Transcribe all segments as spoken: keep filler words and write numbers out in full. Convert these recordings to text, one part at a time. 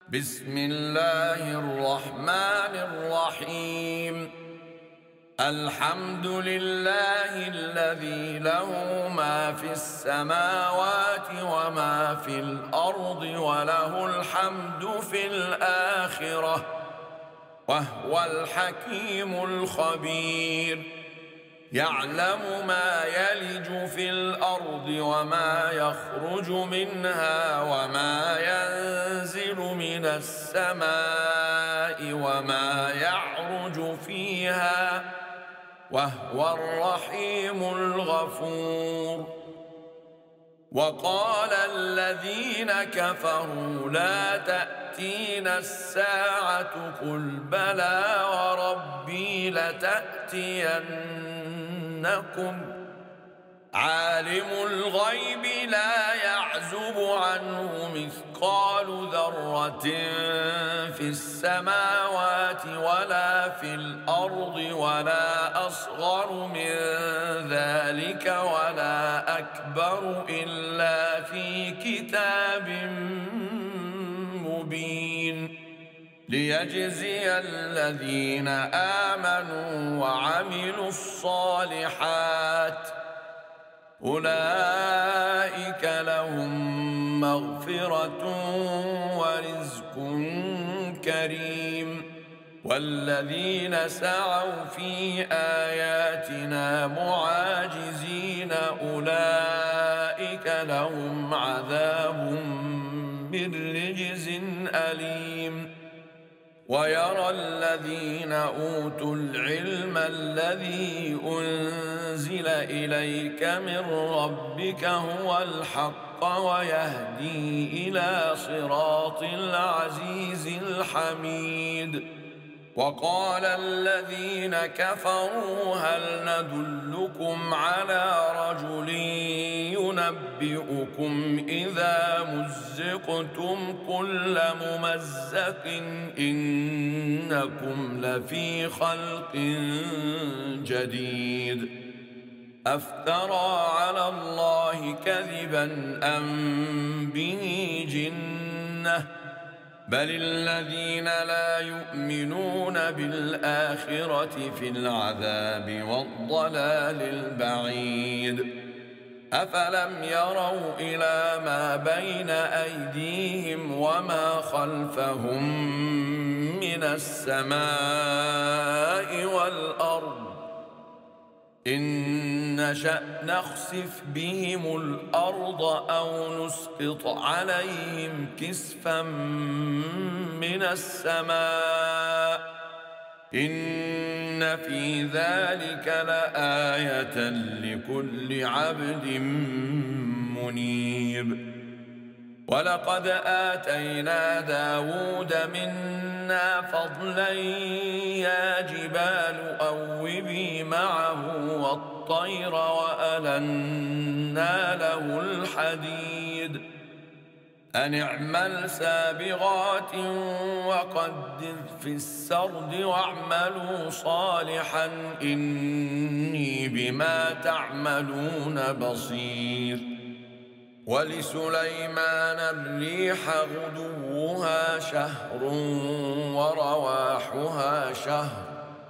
بسم الله الرحمن الرحيم. الحمد لله الذي له ما في السماوات وما في الأرض وله الحمد في الآخرة وهو الحكيم الخبير. يعلم ما يلج في الأرض وما يخرج منها وما ينزل من السماء وما يعرج فيها وهو الرحيم الغفور. وقال الذين كفروا لا تأتينا الساعة قل بلى وربي لتأتينكم عالم الغيب لا يعزب عنه مثقال ذرة في السماوات ولا في الأرض ولا أصغر من ذلك ولا أكبر إلا في كتاب مبين ليجزي الذين آمنوا وعملوا الصالحات أولئك لهم مغفرة ورزق كريم. والذين سعوا في آياتنا معاجزين أولئك لهم عذاب من رجز أليم. ويرى الذين أوتوا العلم الذي أنزل إليك من ربك هو الحق ويهدي إلى صراط العزيز الحميد. وقال الذين كفروا هل ندلكم على رجل ينبئكم إذا مزقتم كل ممزق إنكم لفي خلق جديد أفترى على الله كذبا أم به جنة بل الذين لا يؤمنون بالآخرة في العذاب والضلال البعيد. أفلم يروا إلى ما بين أيديهم وما خلفهم من السماء والأرض إن نشأ نخسف بهم الأرض أو نسقط عليهم كسفا من السماء إن في ذلك لآية لكل عبد منيب. ولقد آتينا داود منا فضلا يا جبال أوبي معه والطير وألنا له الحديد أن اعمل سابغات وقدر في السرد واعملوا صالحا إني بما تعملون بصير. ولسليمان الريح غدوها شهر ورواحها شهر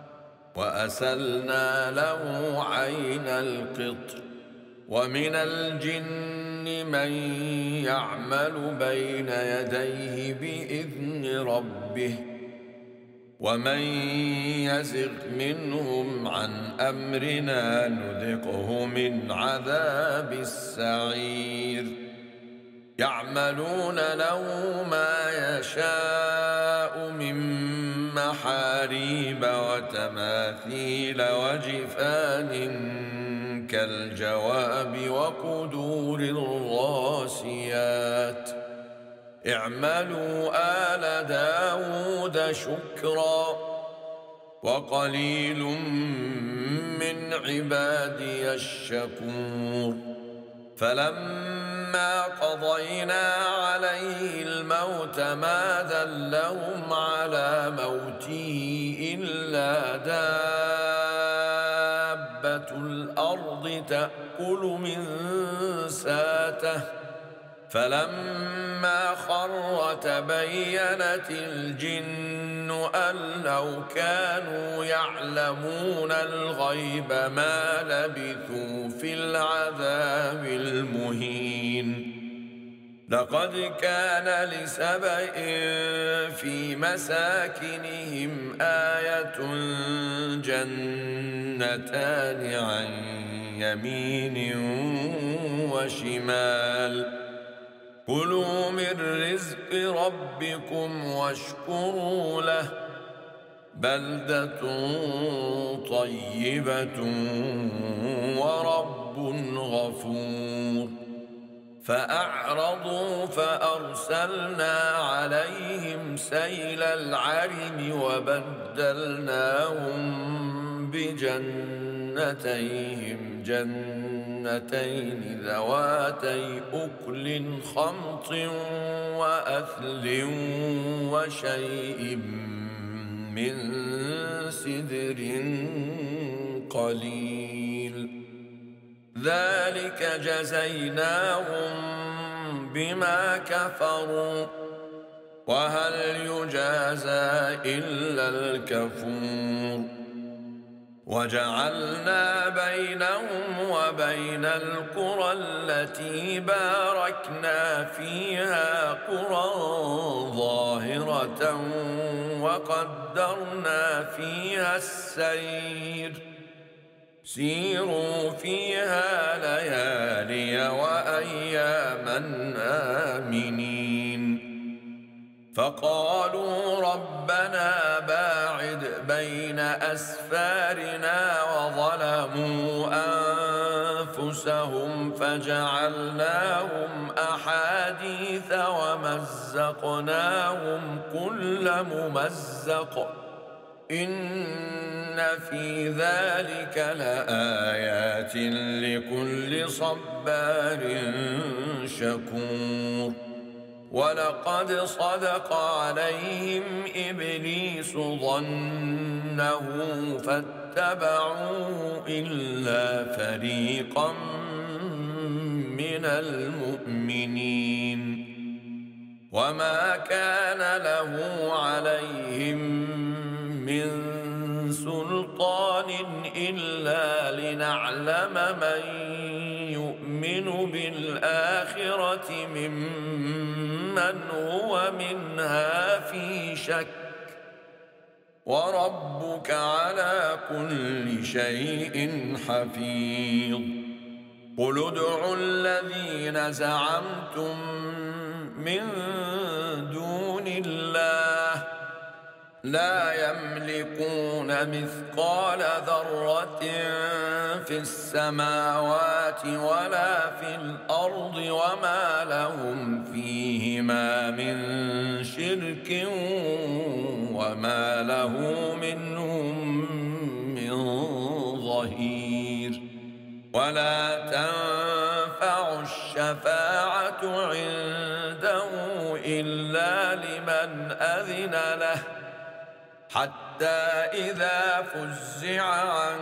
وأسلنا له عين القطر. ومن الجن من يعمل بين يديه بإذن ربه ومن يزغ منهم عن أمرنا نذقه من عذاب السعير. يعملون له ما يشاء من محاريب وتماثيل وجفان كالجواب وقدور الراسيات اعملوا آل داود شكرا وقليل من عبادي الشكور. فلما قضينا عليه الموت ما دلهم على موته إلا دابة الأرض تأكل من ساته فلما خر تبينت الجن أن لو كانوا يعلمون الغيب ما لبثوا في العذاب المهين. لقد كان لسبإ في مساكنهم آية جنتان عن يمين وشمال كلوا من رزق ربكم واشكروا له بلدة طيبة ورب غفور. فأعرضوا فأرسلنا عليهم سيل العرم وبدلناهم بجنتيهم جنتين ذواتي أكل خمط وأثل وشيء من سدر قليل ذلك جزيناهم بما كفروا وهل يجازى إلا الكفور. وجعلنا بينهم وبين القرى التي باركنا فيها قرى ظاهرة وقدرنا فيها السير سيروا فيها ليالي وأياما آمنين. فقالوا ربنا باعد بين أسفارنا وظلموا أنفسهم فجعلناهم أحاديث ومزقناهم كل ممزق إن في ذلك لآيات لكل صبار شكور. ولقد صدق عليهم إبليس ظنه فاتبعوه إلا فريقا من المؤمنين وما كان له عليهم من سلطان إلا لنعلم من يؤمن بالآخرة ممن هو منها في شك وربك على كل شيء حفيظ. قل ادعوا الذين زعمتم من دون الله لا يملكون مثقال ذرة في السماوات ولا في الأرض وما لهم فيهما من شرك وما له منهم من ظهير. ولا تنفع الشفاعة عنده إلا لمن أذن له حتى إذا فزع عن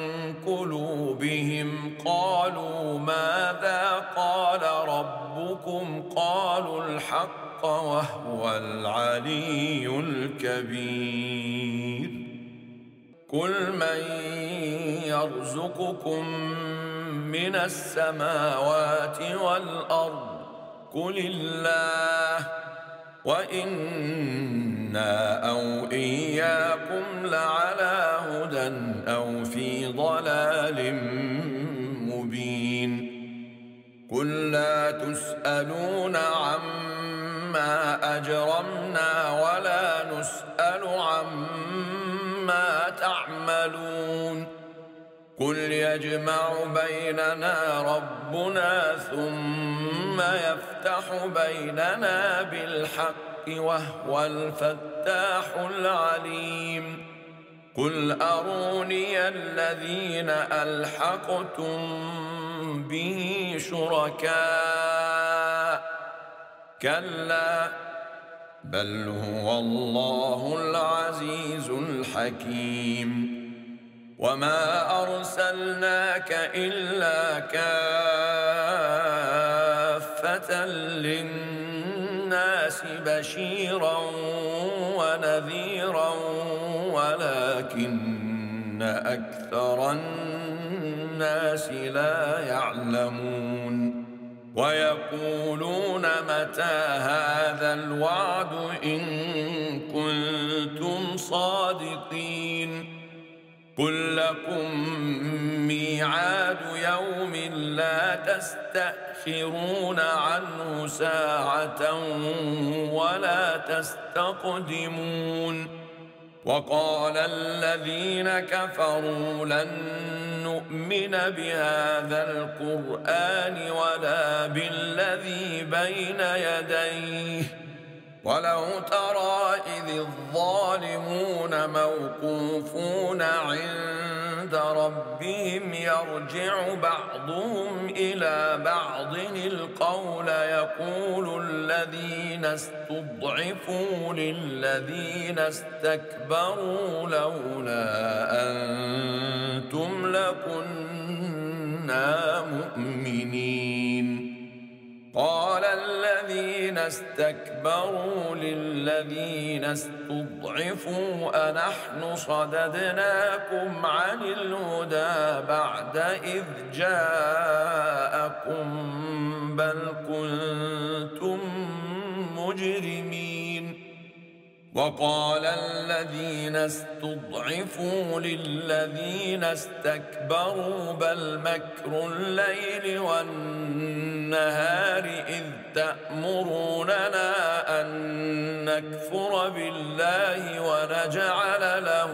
قلوبهم قالوا ماذا قال ربكم قالوا الحق وهو العلي الكبير. قل من يرزقكم من السماوات والأرض قل الله وإنا أو إياكم لعلى هدى أو في ضلال مبين. قل لا تسألون عما أجرمنا ولا نسأل عما تعملون. قل يجمع بيننا ربنا ثم يفتح بيننا بالحق وهو الفتاح العليم. قل أروني الذين ألحقتم به شركاء كلا بل هو الله العزيز الحكيم. وما أرسلناك إلا كافة كافة للناس بشيرا ونذيرا ولكن أكثر الناس لا يعلمون ويقولون متى هذا الوعد إن كنتم صادقين قل لكم ميعاد يوم لا تستأخرون عنه ساعة ولا تستقدمون وقال الذين كفروا لن نؤمن بهذا القرآن ولا بالذي بين يديه ولو ترى إذ الظالمون موقوفون عند ربهم يرجع بعضهم إلى بعض القول يقول الذين استضعفوا للذين استكبروا لولا أنتم لكنا مؤمنين قال الذين استكبروا للذين استضعفوا أنحن صددناكم عن الهدى بعد إذ جاءكم بل كنتم مجرمين وقال الذين استضعفوا للذين استكبروا بل مكر الليل والنهار إذ تأمروننا أن نكفر بالله ونجعل له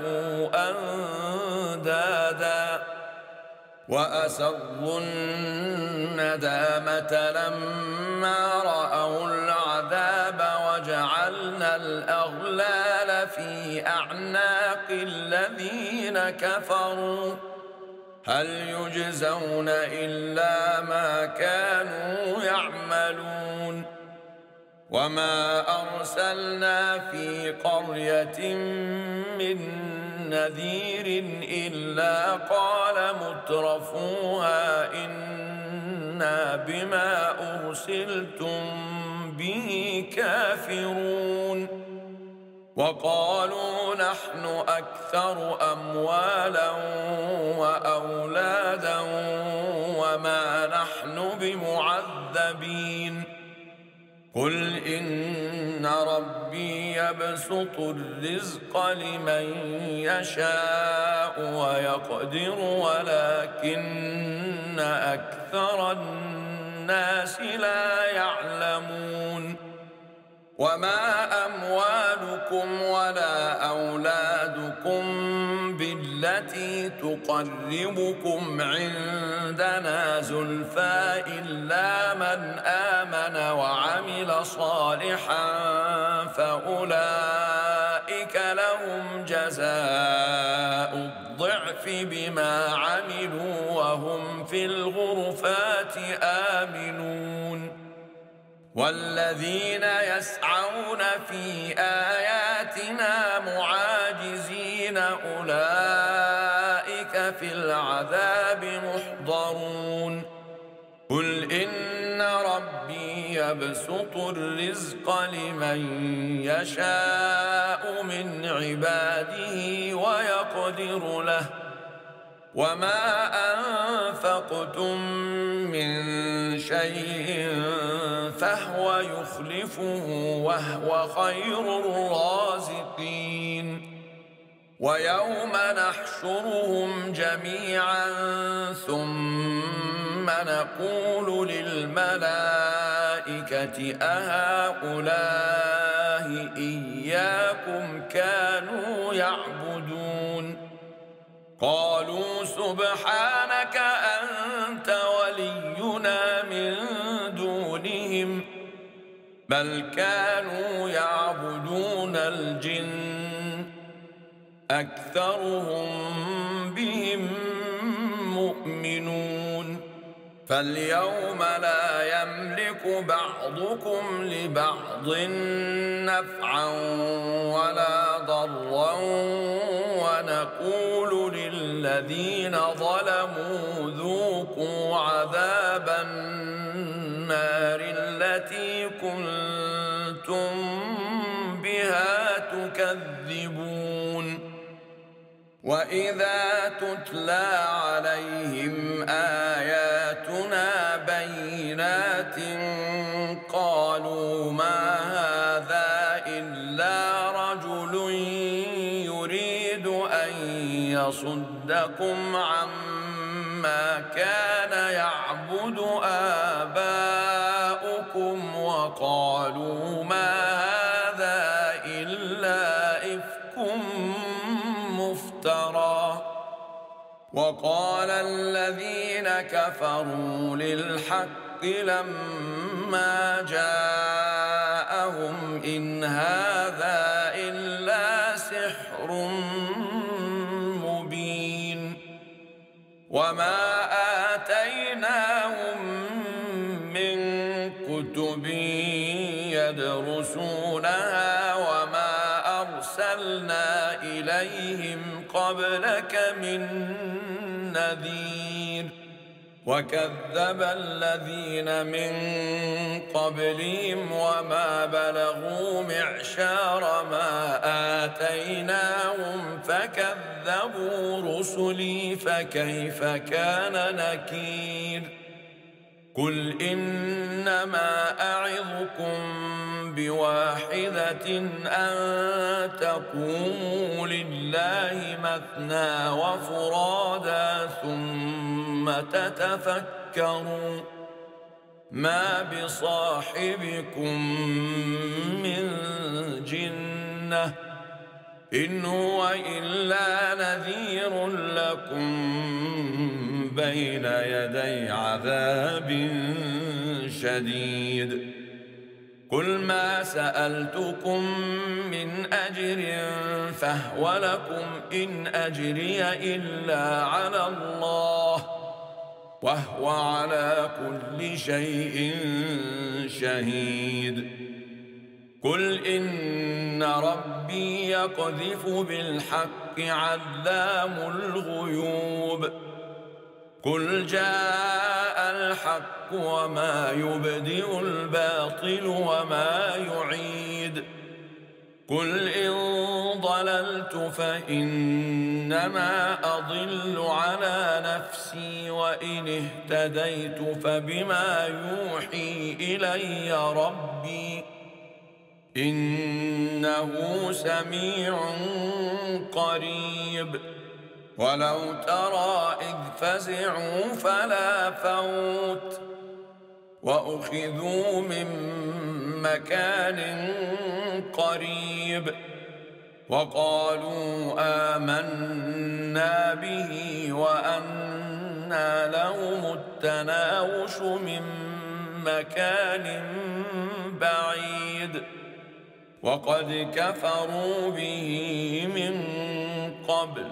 أندادا وأسروا الندامة لما رأوا العذاب وجعلنا الأغلال في أعناق الذين كفروا هل يجزون إلا ما كانوا يعملون وما أرسلنا في قرية من نذير إلا قال مترفوها إنا بما أرسلتم به كافرون وقالوا نحن أكثر أموالا وأولادا وما نحن بمعذبين قل إن ربي يبسط الرزق لمن يشاء ويقدر ولكن أكثر الناس لا يعلمون وما أموالكم ولا أولادكم بالتي تقربكم عندنا زلفى إلا من آمن وعمل صالحا فأولئك لهم جزاء الضعف بما عملوا وهم في الغرفات آمنون والذين يسعون في آياتنا معاجزين أولئك في العذاب محضرون قل إن ربي يبسط الرزق لمن يشاء من عباده ويقدر له وما أنفقتم من شيء فهو يخلفه وهو خير الرازقين ويوم نحشرهم جميعا ثم نقول للملائكة أهؤلاء إياكم كانوا يعبدون قالوا سبحانك أنت ولينا من دونهم بل كانوا يعبدون الجن أكثرهم بهم مؤمنون فاليوم لا يملك بعضكم لبعض نفعا ولا ضرا ونقول للذين ظلموا ذوقوا عذاب النار التي التي كنتم بها تكذبون وإذا تتلى عليهم آياتنا بينات قالوا ما هذا إلا رجل يريد أن يصدكم عما كان يعبد آباؤكم وقالوا ما هذا إلا إفك مفترى وقال الذين كفروا للحق لما جاءهم إن هذا إلا سحر مبين وما آتيناهم من كتب يدرسونها وما أرسلنا إليهم قبلك من نذير وكذب الذين من قبلهم وما بلغوا معشار ما آتيناهم فكذبوا رسلي فكيف كان نكير قل إنما أعظكم بواحدة أن تقوموا لله مثنى وفرادا ثم تتفكروا ما بصاحبكم من جنة إن هو إلا نذير لكم بين يدي عذاب شديد قل ما سألتكم من أجر فهو لكم إن أجري إلا على الله وهو على كل شيء شهيد قل إن ربي يقذف بالحق علام الغيوب قل جاء الحق وما يبدئ الباطل وما يعيد قل إن ضللت فإنما أضل على نفسي وإن اهتديت فبما يوحي إلي ربي إنه سميع قريب ولو ترى إذ فزعوا فلا فوت وأخذوا من مكان قريب وقالوا آمنا به وأنى لهم التناوش من مكان بعيد وقد كفروا به من قبل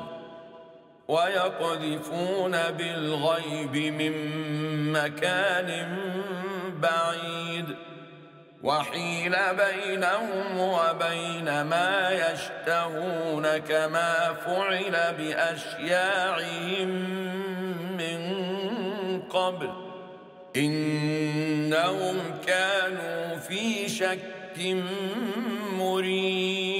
ويقذفون بالغيب من مكان بعيد وحيل بينهم وبين ما يشتهون كما فعل بأشياعهم من قبل إنهم كانوا في شك مريب